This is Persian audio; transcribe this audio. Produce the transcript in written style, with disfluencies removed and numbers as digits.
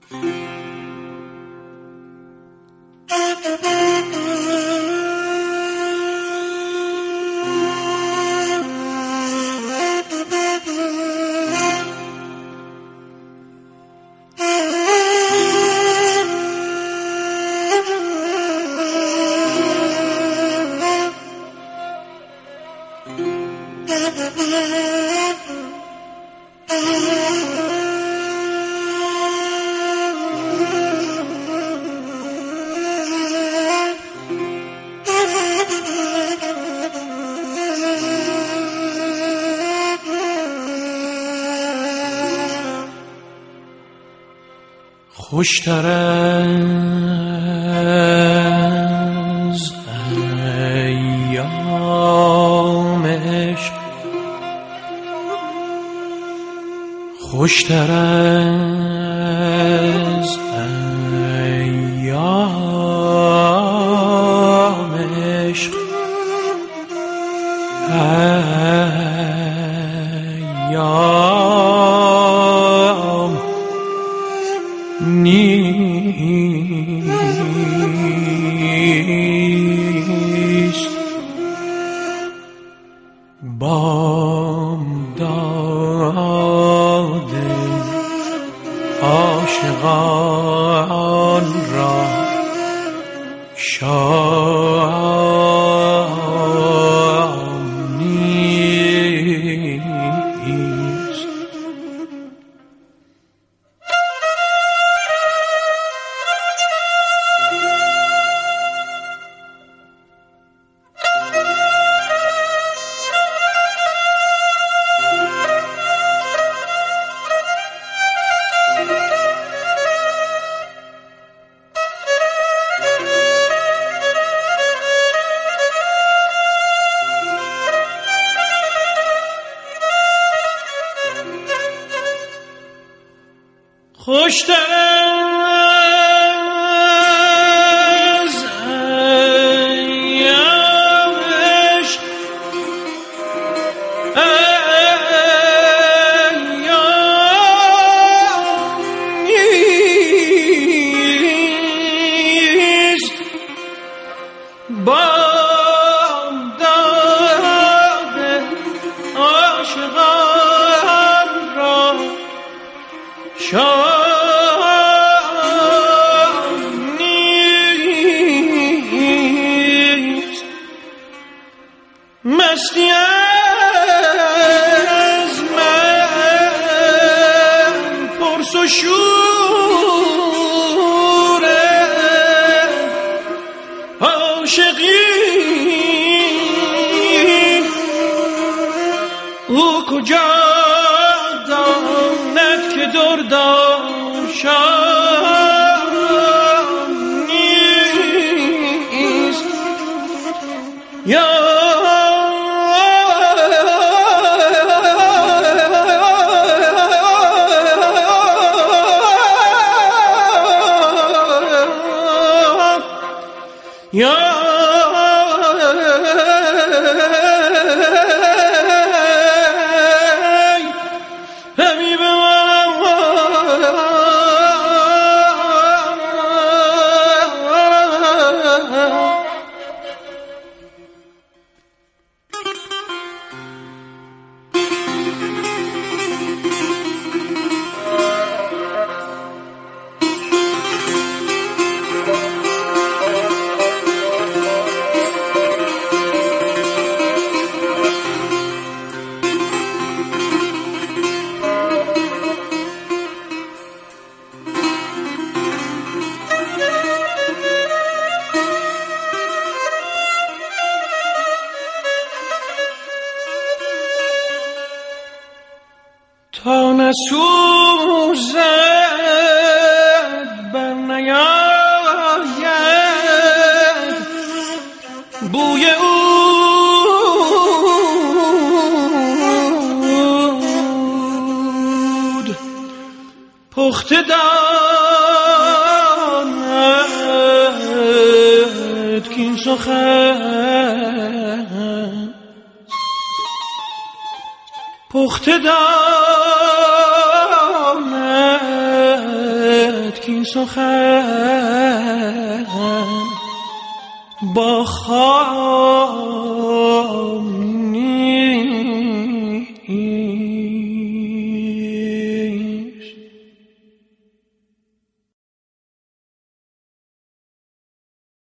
خوشتر از ایام عشق، خوشتر از ایام عشق، ایام نیست. بامداد عاشقان را شام نیست. خوشتر از ایام عشق، ایام نیست. بامداد عاشقان را شام نیست. مستی از من پرس و شور عاشقی، او کجا داند که دردم شام نیست. یا تا نسوزد بر نیاید بوی عود، پخته داند کین سخن، پخته داند کین سخن با خاک